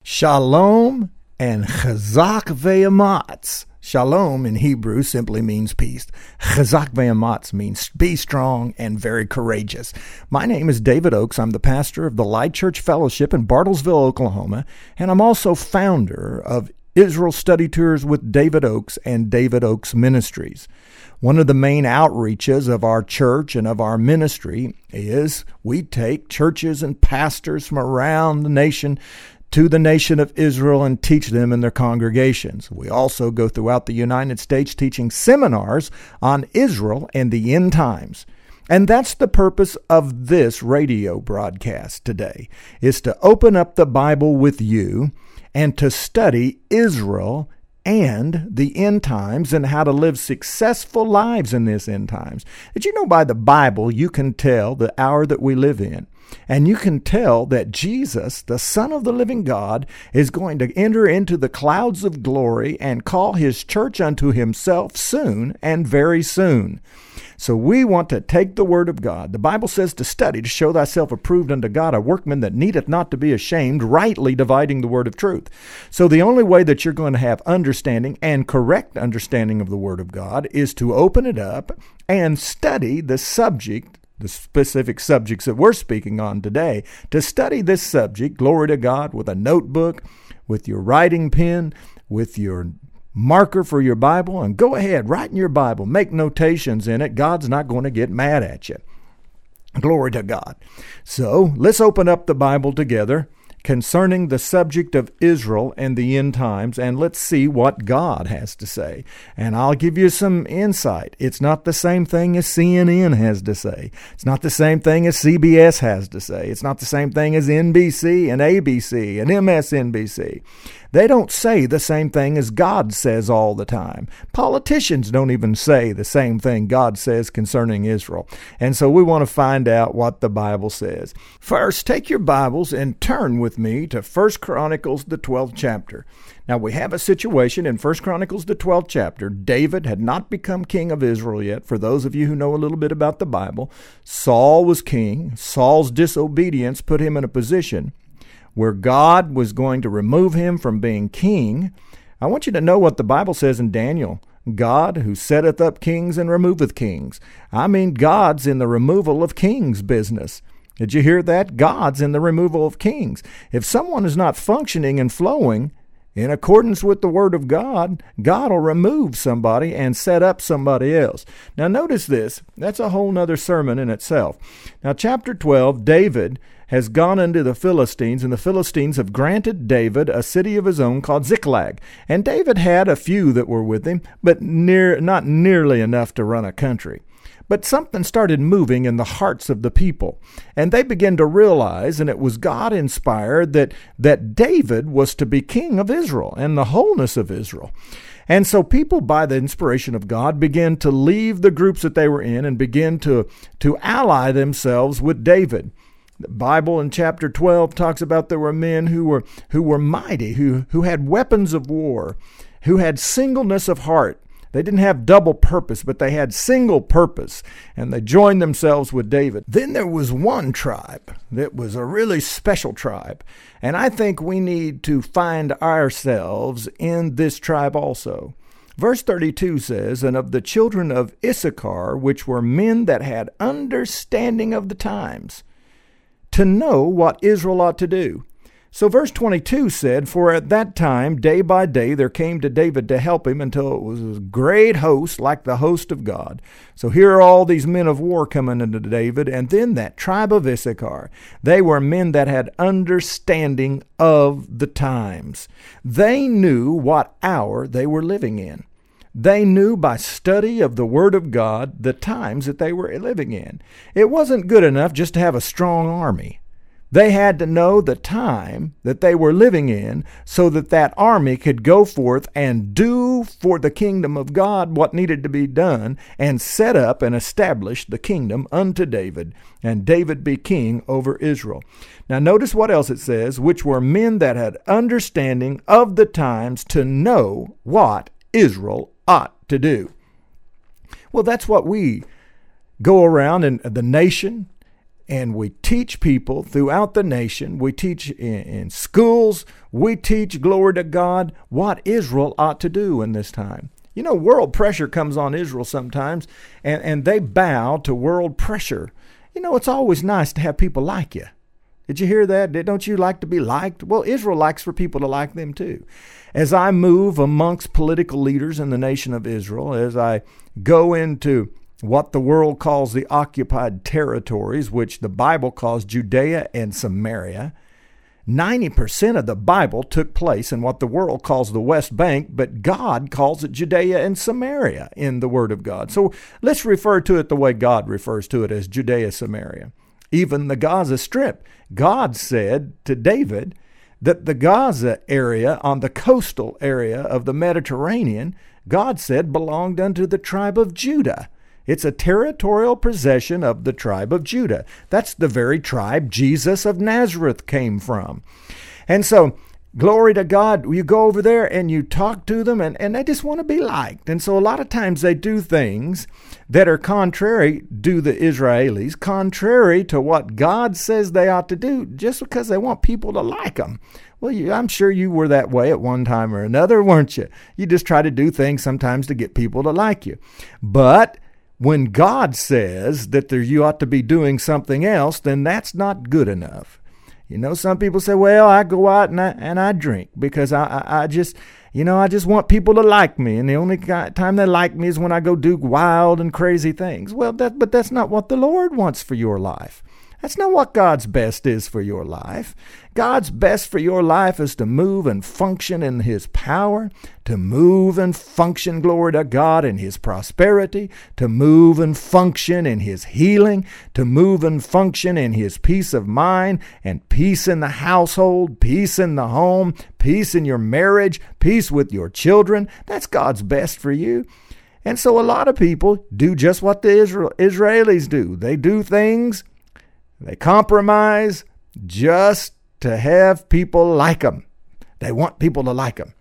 Shalom and Chazak ve'amatz. Shalom in Hebrew simply means peace. Chazak ve'amatz means be strong and very courageous. My name is David Oaks. I'm the pastor of the Light Church Fellowship in Bartlesville, Oklahoma, and I'm also founder of Israel Study Tours with David Oaks and David Oaks Ministries. One of the main outreaches of our church and of our ministry is we take churches and pastors from around the nation to the nation of Israel and teach them in their congregations. We also go throughout the United States teaching seminars on Israel and the end times. And that's the purpose of this radio broadcast today, is to open up the Bible with you and to study Israel and the end times and how to live successful lives in this end times. Did you know by the Bible you can tell the hour that we live in? And you can tell that Jesus, the Son of the living God, is going to enter into the clouds of glory and call his church unto himself soon and very soon. So we want to take the word of God. The Bible says to study, to show thyself approved unto God, a workman that needeth not to be ashamed, rightly dividing the word of truth. So the only way that you're going to have understanding and correct understanding of the word of God is to open it up and study the subject, the specific subjects that we're speaking on today, to study this subject, glory to God, with a notebook, with your writing pen, with your marker for your Bible, and go ahead, write in your Bible, make notations in it. God's not going to get mad at you. Glory to God. So let's open up the Bible together concerning the subject of Israel and the end times, and let's see what God has to say. And I'll give you some insight. It's not the same thing as CNN has to say. It's not the same thing as CBS has to say. It's not the same thing as NBC and ABC and MSNBC. They don't say the same thing as God says all the time. Politicians don't even say the same thing God says concerning Israel. And so we want to find out what the Bible says. First, take your Bibles and turn with me to 1 Chronicles, the 12th chapter. Now, we have a situation in 1 Chronicles, the 12th chapter. David had not become king of Israel yet. For those of you who know a little bit about the Bible, Saul was king. Saul's disobedience put him in a position where God was going to remove him from being king. I want you to know what the Bible says in Daniel. God who setteth up kings and removeth kings. I mean, God's in the removal of kings business. Did you hear that? God's in the removal of kings. If someone is not functioning and flowing in accordance with the word of God, God will remove somebody and set up somebody else. Now notice this. That's a whole nother sermon in itself. Now chapter 12, David has gone unto the Philistines, and the Philistines have granted David a city of his own called Ziklag. And David had a few that were with him, but not nearly enough to run a country. But something started moving in the hearts of the people, and they began to realize, and it was God-inspired, that David was to be king of Israel and the wholeness of Israel. And so people, by the inspiration of God, began to leave the groups that they were in and begin to ally themselves with David. The Bible in chapter 12 talks about there were men who were mighty, who had weapons of war, who had singleness of heart. They didn't have double purpose, but they had single purpose, and they joined themselves with David. Then there was one tribe that was a really special tribe, and I think we need to find ourselves in this tribe also. Verse 32 says, "And of the children of Issachar, which were men that had understanding of the times, to know what Israel ought to do." So verse 22 said, "For at that time, day by day, there came to David to help him until it was a great host like the host of God." So here are all these men of war coming into David. And then that tribe of Issachar, they were men that had understanding of the times. They knew what hour they were living in. They knew by study of the Word of God the times that they were living in. It wasn't good enough just to have a strong army. They had to know the time that they were living in so that that army could go forth and do for the kingdom of God what needed to be done and set up and establish the kingdom unto David, and David be king over Israel. Now notice what else it says, which were men that had understanding of the times to know what Israel ought to do. Well, that's what we go around in the nation and we teach people throughout the nation. We teach in schools. We teach, glory to God, what Israel ought to do in this time. You know, world pressure comes on Israel sometimes, and they bow to world pressure. You know, it's always nice to have people like you. Did you hear that? Don't you like to be liked? Well, Israel likes for people to like them too. As I move amongst political leaders in the nation of Israel, as I go into what the world calls the occupied territories, which the Bible calls Judea and Samaria, 90% of the Bible took place in what the world calls the West Bank, but God calls it Judea and Samaria in the Word of God. So let's refer to it the way God refers to it, as Judea, Samaria. Even the Gaza Strip, God said to David that the Gaza area on the coastal area of the Mediterranean, God said belonged unto the tribe of Judah. It's a territorial possession of the tribe of Judah. That's the very tribe Jesus of Nazareth came from. And so, glory to God, you go over there and you talk to them and they just want to be liked. And so a lot of times they do things that are contrary, do the Israelis, contrary to what God says they ought to do, just because they want people to like them. Well, I'm sure you were that way at one time or another, weren't you? You just try to do things sometimes to get people to like you. But when God says that you ought to be doing something else, then that's not good enough. You know, some people say, well, I go out and I drink because I just want people to like me. And the only time they like me is when I go do wild and crazy things. Well, but that's not what the Lord wants for your life. That's not what God's best is for your life. God's best for your life is to move and function in His power, to move and function, glory to God, in His prosperity, to move and function in His healing, to move and function in His peace of mind and peace in the household, peace in the home, peace in your marriage, peace with your children. That's God's best for you. And so a lot of people do just what the Israelis do. They do things, they compromise just to have people like them. They want people to like them.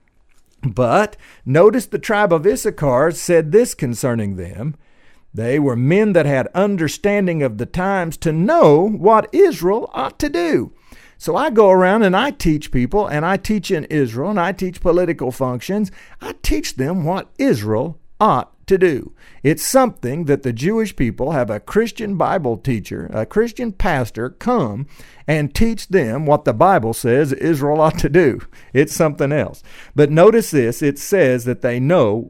But notice the tribe of Issachar said this concerning them. They were men that had understanding of the times to know what Israel ought to do. So I go around and I teach people, and I teach in Israel, and I teach political functions. I teach them what Israel ought to do. It's something that the Jewish people have a Christian Bible teacher, a Christian pastor come and teach them what the Bible says Israel ought to do. It's something else. But notice this, it says that they know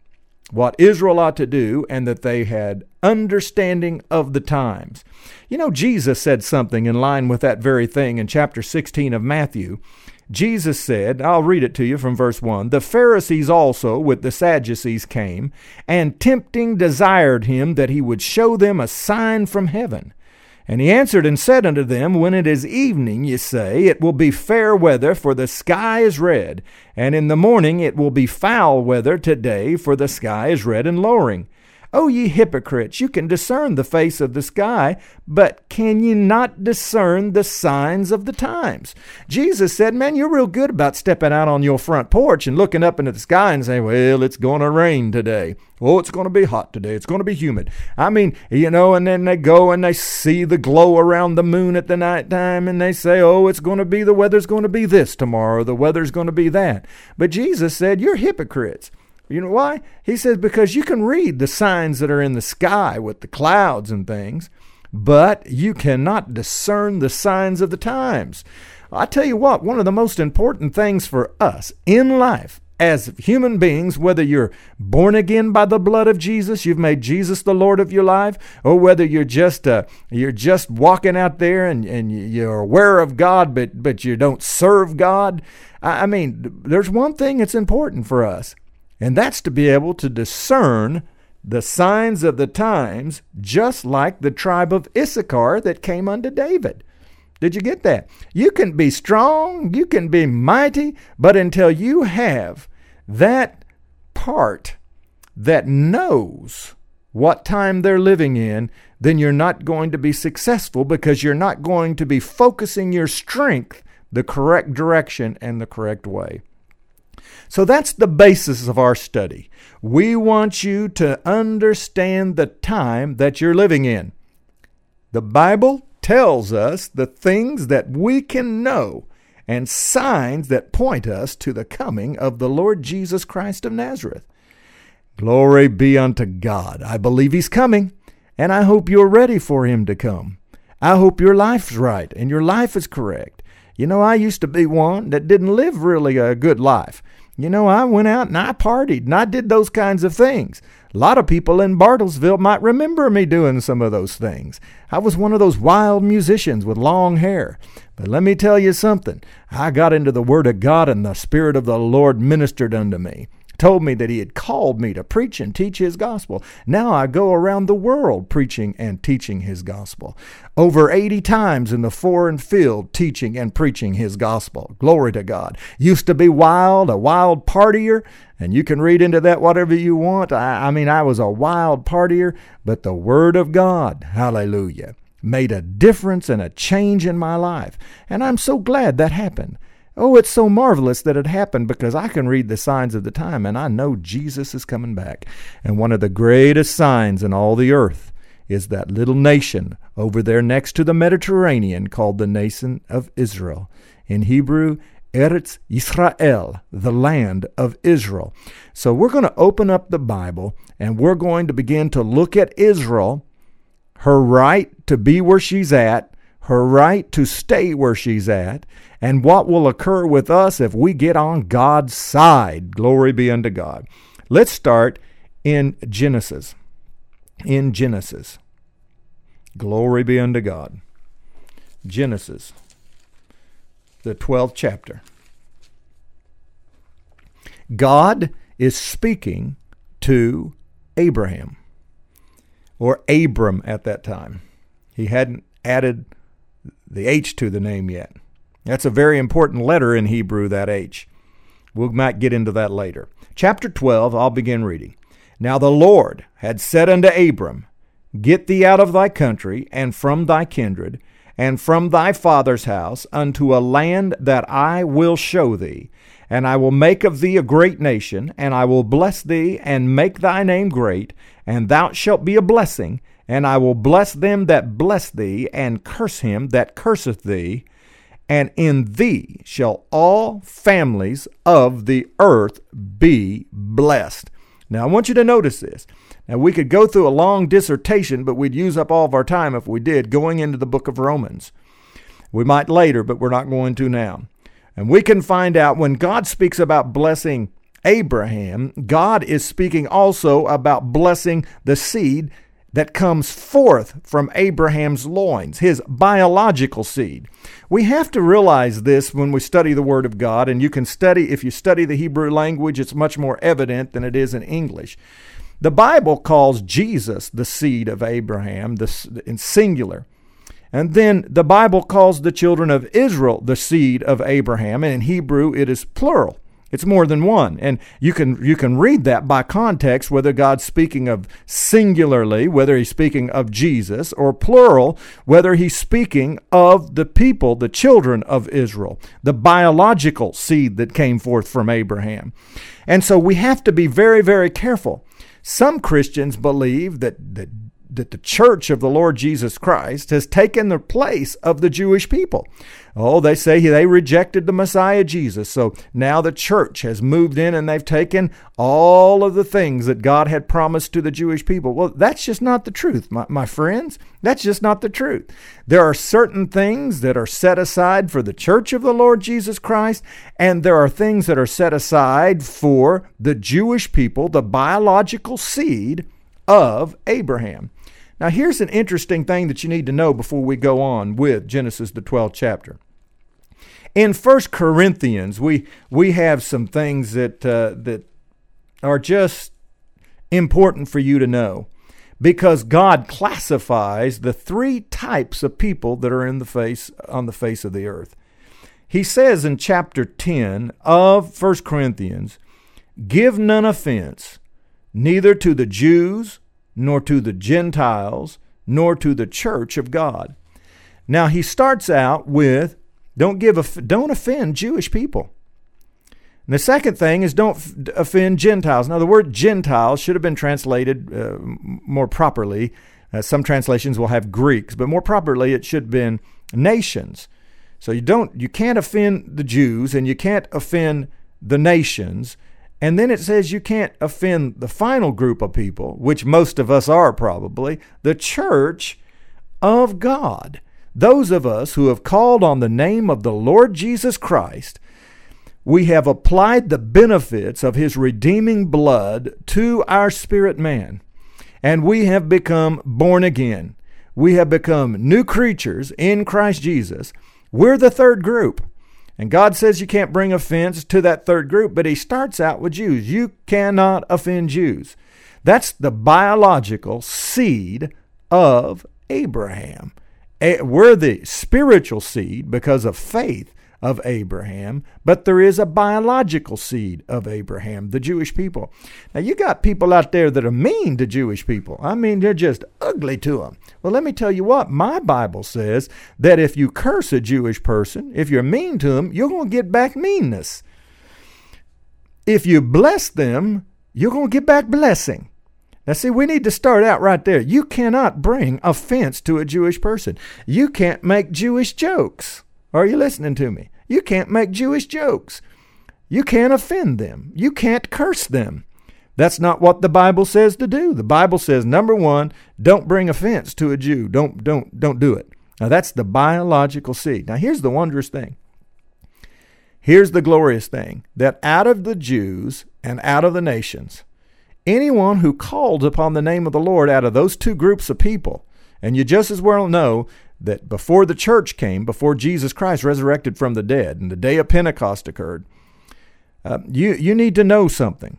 what Israel ought to do and that they had understanding of the times. You know, Jesus said something in line with that very thing in chapter 16 of Matthew. Jesus said, I'll read it to you from verse 1, the Pharisees also with the Sadducees came, and tempting desired him that he would show them a sign from heaven. And he answered and said unto them, when it is evening, ye say, it will be fair weather, for the sky is red. And in the morning it will be foul weather today, for the sky is red and lowering. O ye hypocrites, you can discern the face of the sky, but can ye not discern the signs of the times? Jesus said, man, you're real good about stepping out on your front porch and looking up into the sky and saying, well, it's going to rain today. Oh, it's going to be hot today. It's going to be humid. I mean, you know, and then they go and they see the glow around the moon at the nighttime and they say, oh, the weather's going to be this tomorrow. The weather's going to be that. But Jesus said, you're hypocrites. You know why? He says, because you can read the signs that are in the sky with the clouds and things, but you cannot discern the signs of the times. I tell you what, one of the most important things for us in life as human beings, whether you're born again by the blood of Jesus, you've made Jesus the Lord of your life, or whether you're just walking out there and you're aware of God, but you don't serve God. I mean, there's one thing that's important for us. And that's to be able to discern the signs of the times, just like the tribe of Issachar that came unto David. Did you get that? You can be strong, you can be mighty, but until you have that part that knows what time they're living in, then you're not going to be successful, because you're not going to be focusing your strength the correct direction and the correct way. So that's the basis of our study. We want you to understand the time that you're living in. The Bible tells us the things that we can know and signs that point us to the coming of the Lord Jesus Christ of Nazareth. Glory be unto God. I believe He's coming, and I hope you're ready for Him to come. I hope your life's right and your life is correct. You know, I used to be one that didn't live really a good life. You know, I went out and I partied and I did those kinds of things. A lot of people in Bartlesville might remember me doing some of those things. I was one of those wild musicians with long hair. But let me tell you something. I got into the Word of God, and the Spirit of the Lord ministered unto me. Told me that He had called me to preach and teach His gospel. Now I go around the world preaching and teaching His gospel. Over 80 times in the foreign field teaching and preaching His gospel. Glory to God. Used to be wild, a wild partier, and you can read into that whatever you want. I was a wild partier, but the Word of God, hallelujah, made a difference and a change in my life. And I'm so glad that happened. Oh, it's so marvelous that it happened, because I can read the signs of the time and I know Jesus is coming back. And one of the greatest signs in all the earth is that little nation over there next to the Mediterranean called the nation of Israel. In Hebrew, Eretz Yisrael, the land of Israel. So we're going to open up the Bible and we're going to begin to look at Israel, her right to be where she's at, her right to stay where she's at, and what will occur with us if we get on God's side. Glory be unto God. Let's start in Genesis. In Genesis. Glory be unto God. Genesis, the 12th chapter. God is speaking to Abraham, or Abram at that time. He hadn't added the H to the name yet. That's a very important letter in Hebrew, that H. We might get into that later. Chapter 12, I'll begin reading. Now the Lord had said unto Abram, Get thee out of thy country, and from thy kindred, and from thy father's house, unto a land that I will show thee. And I will make of thee a great nation, and I will bless thee, and make thy name great, and thou shalt be a blessing. And I will bless them that bless thee, and curse him that curseth thee. And in thee shall all families of the earth be blessed. Now, I want you to notice this. Now, we could go through a long dissertation, but we'd use up all of our time if we did, going into the book of Romans. We might later, but we're not going to now. And we can find out when God speaks about blessing Abraham, God is speaking also about blessing the seed that comes forth from Abraham's loins, his biological seed. We have to realize this when we study the Word of God, and you can study, if you study the Hebrew language, it's much more evident than it is in English. The Bible calls Jesus the seed of Abraham, in singular. And then the Bible calls the children of Israel the seed of Abraham, and in Hebrew it is plural. It's more than one. And you can read that by context, whether God's speaking of singularly, whether He's speaking of Jesus, or plural, whether He's speaking of the people, the children of Israel, the biological seed that came forth from Abraham. And so we have to be very, very careful. Some Christians believe that the church of the Lord Jesus Christ has taken the place of the Jewish people. Oh, they say they rejected the Messiah Jesus, so now the church has moved in and they've taken all of the things that God had promised to the Jewish people. Well, that's just not the truth, my friends. That's just not the truth. There are certain things that are set aside for the church of the Lord Jesus Christ, and there are things that are set aside for the Jewish people, the biological seed of Abraham. Now, here's an interesting thing that you need to know before we go on with Genesis, the 12th chapter. In 1 Corinthians, we have some things that are just important for you to know, because God classifies the three types of people that are on the face of the earth. He says in chapter 10 of 1 Corinthians, Give none offense, neither to the Jews, nor to the Gentiles, nor to the church of God. Now he starts out with, don't offend Jewish people. And the second thing is don't offend Gentiles. Now the word Gentiles should have been translated more properly Some translations will have Greeks, but more properly it should have been nations. So you can't offend the Jews and you can't offend the nations. And then it says you can't offend the final group of people, which most of us are probably, the church of God. Those of us who have called on the name of the Lord Jesus Christ, we have applied the benefits of his redeeming blood to our spirit man. And we have become born again. We have become new creatures in Christ Jesus. We're the third group. And God says you can't bring offense to that third group, but he starts out with Jews. You cannot offend Jews. That's the biological seed of Abraham. We're the spiritual seed because of faith of Abraham, but there is a biological seed of Abraham, the Jewish people. Now, you got people out there that are mean to Jewish people. I mean, they're just ugly to them. Well, let me tell you what, my Bible says that if you curse a Jewish person, if you're mean to them, you're going to get back meanness. If you bless them, you're going to get back blessing. Now, see, we need to start out right there. You cannot bring offense to a Jewish person. You can't make Jewish jokes. Are you listening to me? You can't make Jewish jokes. You can't offend them. You can't curse them. That's not what the Bible says to do. The Bible says, number one, don't bring offense to a Jew. Don't do it. Now, that's the biological seed. Now, here's the wondrous thing. Here's the glorious thing, that out of the Jews and out of the nations, anyone who called upon the name of the Lord out of those two groups of people, and you just as well know that before the church came, before Jesus Christ resurrected from the dead, and the day of Pentecost occurred, you need to know something.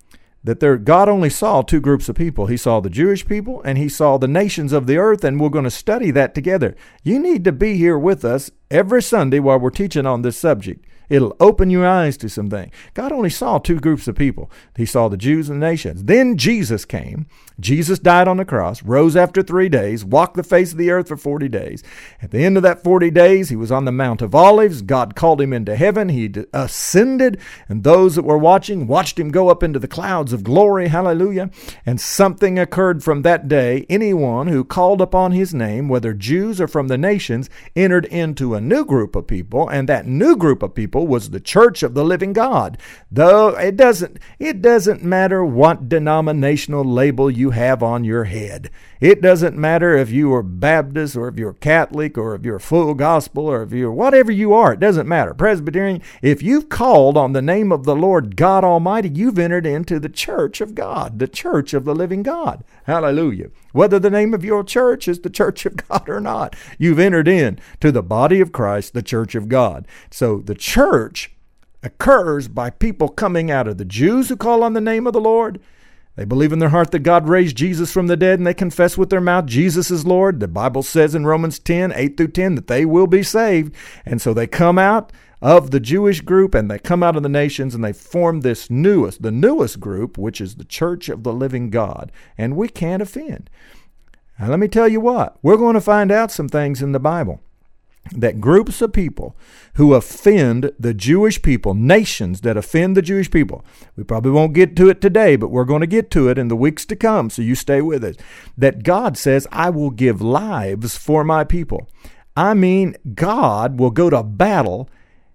That God only saw two groups of people. He saw the Jewish people and he saw the nations of the earth, and we're going to study that together. You need to be here with us every Sunday while we're teaching on this subject. It'll open your eyes to some things. God only saw two groups of people. He saw the Jews and the nations. Then Jesus came. Jesus died on the cross, rose after 3 days, walked the face of the earth for 40 days. At the end of that 40 days, he was on the Mount of Olives. God called him into heaven. He ascended, and those that were watching watched him go up into the clouds of glory. Hallelujah. And something occurred from that day. Anyone who called upon his name, whether Jews or from the nations, entered into a new group of people, and that new group of people was the church of the living God. Though it doesn't matter what denominational label you have on your head. It doesn't matter if you are Baptist or if you're Catholic or if you're full gospel or if you're whatever you are. It doesn't matter. Presbyterian, if you've called on the name of the Lord God Almighty, you've entered into the church of God, the church of the living God. Hallelujah. Whether the name of your church is the church of God or not, you've entered in to the body of Christ, the church of God. So the church occurs by people coming out of the Jews who call on the name of the Lord. They believe in their heart that God raised Jesus from the dead, and they confess with their mouth Jesus is Lord. The Bible says in Romans 10, 8 through 10, that they will be saved. And so they come out of the Jewish group and they come out of the nations and they form the newest group, which is the church of the living God. And we can't offend. Now, let me tell you what, we're going to find out some things in the Bible. That groups of people who offend the Jewish people, nations that offend the Jewish people, we probably won't get to it today, but we're going to get to it in the weeks to come, so you stay with us. That God says, I will give lives for my people. I mean, God will go to battle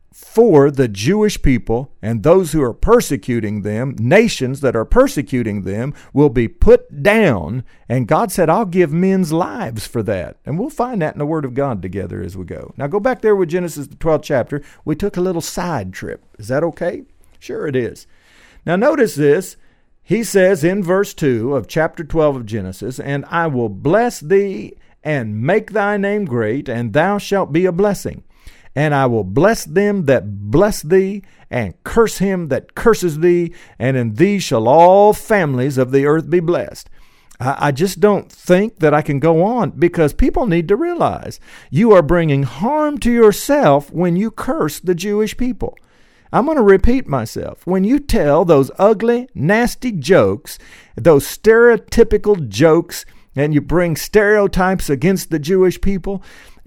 for the Jewish people, and those who are persecuting them, nations that are persecuting them, will be put down. And God said, I'll give men's lives for that. And we'll find that in the Word of God together as we go. Now go back there with Genesis, the 12th chapter. We took a little side trip. Is that okay? Sure it is. Now notice this. He says in verse 2 of chapter 12 of Genesis, and I will bless thee and make thy name great, and thou shalt be a blessing. And I will bless them that bless thee, and curse him that curses thee, and in thee shall all families of the earth be blessed. I just don't think that I can go on, because people need to realize you are bringing harm to yourself when you curse the Jewish people. I'm going to repeat myself. When you tell those ugly, nasty jokes, those stereotypical jokes, and you bring stereotypes against the Jewish people,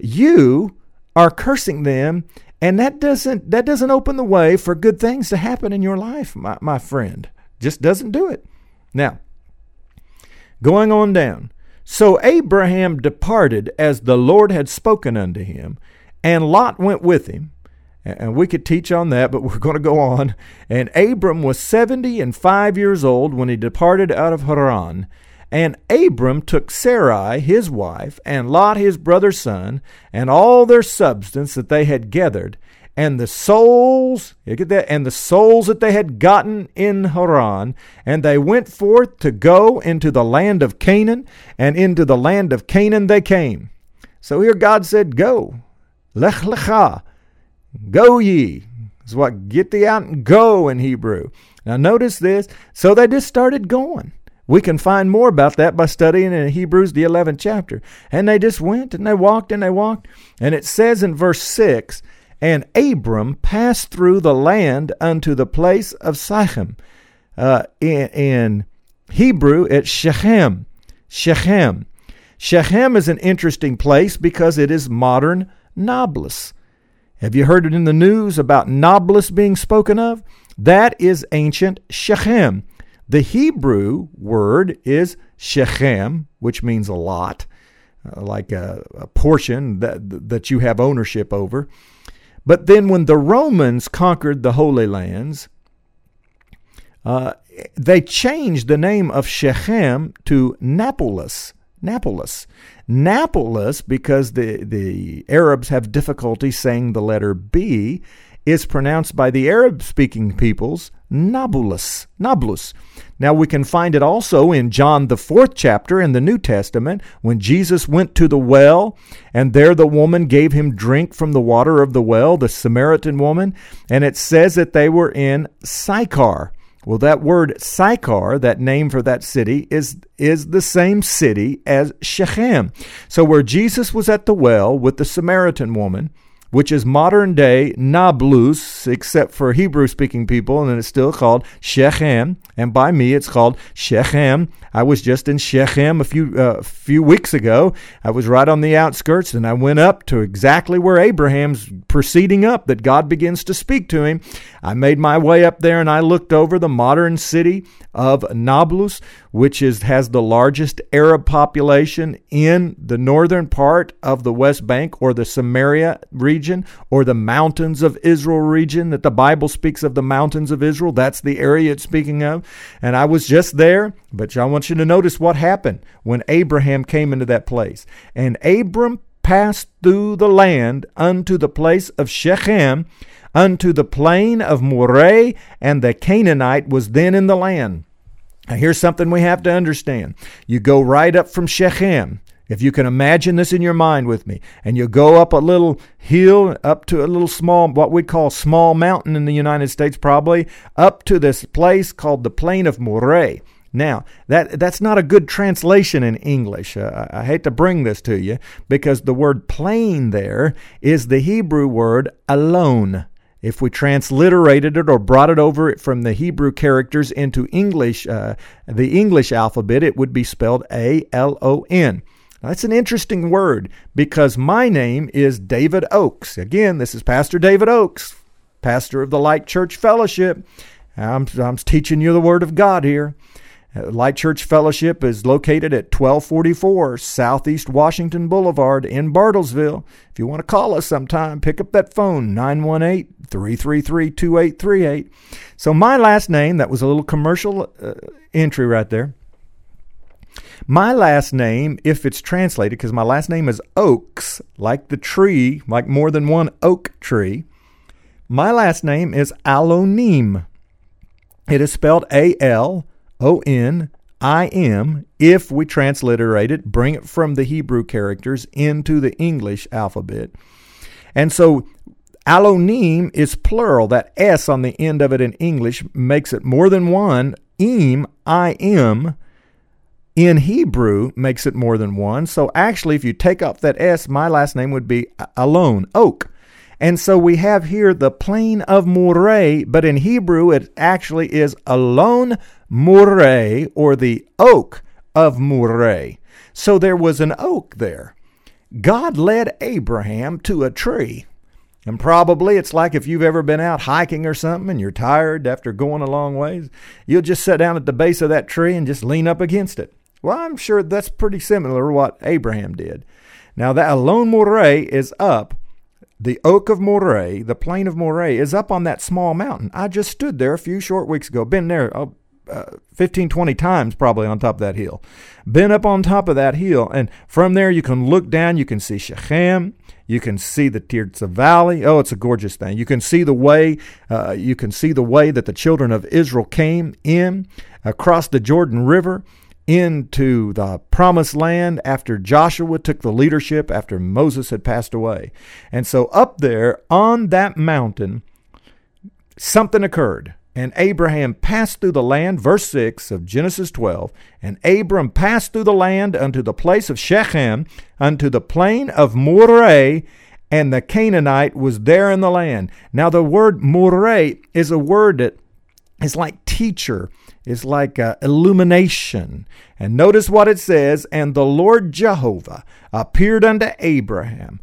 you are cursing them, and that doesn't open the way for good things to happen in your life, my friend. Just doesn't do it. Now, going on down. So Abraham departed as the Lord had spoken unto him, and Lot went with him. And we could teach on that, but we're going to go on. And Abram was 75 years old when he departed out of Haran. And Abram took Sarai his wife, and Lot his brother's son, and all their substance that they had gathered, and the souls, look at that, and the souls that they had gotten in Haran, and they went forth to go into the land of Canaan, and into the land of Canaan they came. So here God said, go, lech lecha, go ye. Is what get thee out and go in Hebrew. Now notice this. So they just started going. We can find more about that by studying in Hebrews, the 11th chapter. And they just went and they walked and they walked. And it says in verse 6, and Abram passed through the land unto the place of Sichem. In Hebrew, it's Shechem. Shechem. Shechem is an interesting place because it is modern Nablus. Have you heard it in the news about Nablus being spoken of? That is ancient Shechem. The Hebrew word is Shechem, which means a lot, like a portion that you have ownership over. But then when the Romans conquered the Holy Lands, they changed the name of Shechem to Napolis. Napolis, because the Arabs have difficulty saying the letter B, is pronounced by the Arab-speaking peoples Nablus. Now we can find it also in John the 4th chapter in the New Testament when Jesus went to the well, and there the woman gave him drink from the water of the well, the Samaritan woman, and it says that they were in Sychar. Well, that word Sychar, that name for that city, is the same city as Shechem. So where Jesus was at the well with the Samaritan woman, which is modern-day Nablus, except for Hebrew-speaking people, and it's still called Shechem. And by me, it's called Shechem. I was just in Shechem a few weeks ago. I was right on the outskirts, and I went up to exactly where Abraham's proceeding up, that God begins to speak to him. I made my way up there, and I looked over the modern city of Nablus, which has the largest Arab population in the northern part of the West Bank, or the Samaria region, or the mountains of Israel region, that the Bible speaks of the mountains of Israel. That's the area it's speaking of. And I was just there, but I want you to notice what happened when Abraham came into that place. And Abram passed through the land unto the place of Shechem, unto the plain of Moreh, and the Canaanite was then in the land. Now here's something we have to understand. You go right up from Shechem, if you can imagine this in your mind with me, and you go up a little hill, up to a little small, what we'd call small mountain in the United States probably, up to this place called the plain of Moreh. Now, that's not a good translation in English. I hate to bring this to you, because the word plain there is the Hebrew word alone. If we transliterated it or brought it over from the Hebrew characters into English, the English alphabet, it would be spelled A-L-O-N. Now, that's an interesting word, because my name is David Oaks. Again, this is Pastor David Oaks, pastor of the Light Church Fellowship. I'm teaching you the Word of God here. Light Church Fellowship is located at 1244 Southeast Washington Boulevard in Bartlesville. If you want to call us sometime, pick up that phone, 918-333-2838. So my last name, that was a little commercial entry right there. My last name, if it's translated, because my last name is Oaks, like the tree, like more than one oak tree, my last name is Alonim. It is spelled A-L-O-N-I-M. If we transliterate it, bring it from the Hebrew characters into the English alphabet. And so Alonim is plural. That S on the end of it in English makes it more than one. I-M, in Hebrew makes it more than one. So actually, if you take off that S, my last name would be Alon, Oak. And so we have here the plain of Moreh, but in Hebrew it actually is Alon Moreh, or the oak of Moreh. So there was an oak there. God led Abraham to a tree. And probably it's like if you've ever been out hiking or something and you're tired after going a long ways, you'll just sit down at the base of that tree and just lean up against it. Well, I'm sure that's pretty similar to what Abraham did. Now, that Elon Moreh is up. The oak of Moreh, the plain of Moreh, is up on that small mountain. I just stood there a few short weeks ago. Been there 15, 20 times probably on top of that hill. Been up on top of that hill. And from there you can look down. You can see Shechem. You can see the Tirzah Valley. Oh, it's a gorgeous thing. You can see the way. You can see the way that the children of Israel came in across the Jordan River into the promised land after Joshua took the leadership after Moses had passed away. And so up there on that mountain, something occurred. And Abraham passed through the land, verse 6 of Genesis 12, and Abram passed through the land unto the place of Shechem, unto the plain of Moreh, and the Canaanite was there in the land. Now the word Moreh is a word that is like teacher. It's like illumination. And notice what it says, and the Lord Jehovah appeared unto Abram,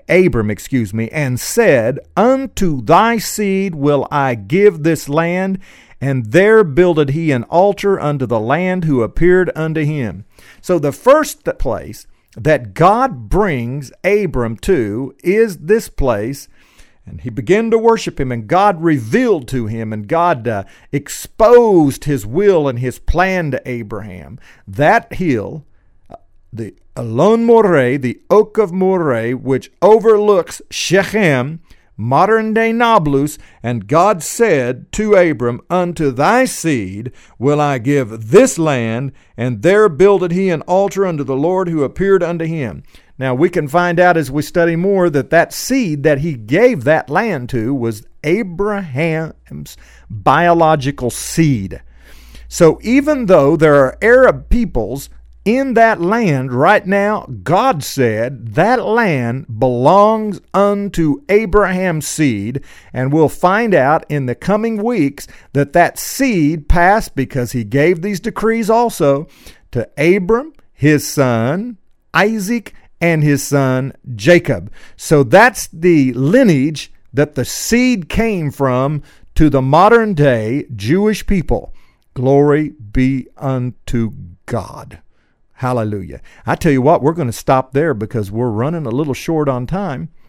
and said, unto thy seed will I give this land, and there builded he an altar unto the land who appeared unto him. So the first place that God brings Abram to is this place. And he began to worship him, and God revealed to him, and God exposed his will and his plan to Abraham. That hill, the Elon Moreh, the oak of Moreh, which overlooks Shechem, modern-day Nablus, and God said to Abram, unto thy seed will I give this land, and there builded he an altar unto the Lord who appeared unto him. Now, we can find out as we study more that seed that he gave that land to was Abraham's biological seed. So even though there are Arab peoples in that land right now, God said that land belongs unto Abraham's seed, and we'll find out in the coming weeks that seed passed, because he gave these decrees also, to Abram, his son, Isaac, and his son Jacob. So that's the lineage that the seed came from to the modern day Jewish people. Glory be unto God. Hallelujah. I tell you what, we're going to stop there because we're running a little short on time.